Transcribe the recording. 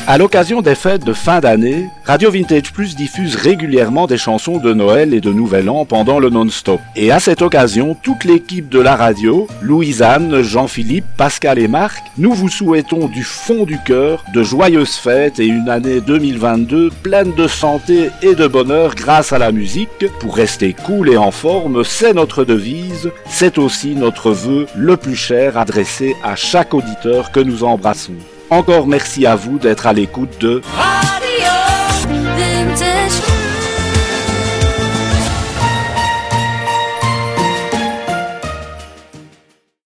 À l'occasion des fêtes de fin d'année, Radio Vintage Plus diffuse régulièrement des chansons de Noël et de Nouvel An pendant le non-stop. Et à cette occasion, toute l'équipe de la radio, Louise-Anne, Jean-Philippe, Pascal et Marc, nous vous souhaitons du fond du cœur de joyeuses fêtes et une année 2022 pleine de santé et de bonheur grâce à la musique. Pour rester cool et en forme, c'est notre devise, c'est aussi notre vœu le plus cher adressé à chaque auditeur que nous embrassons. Encore merci à vous d'être à l'écoute de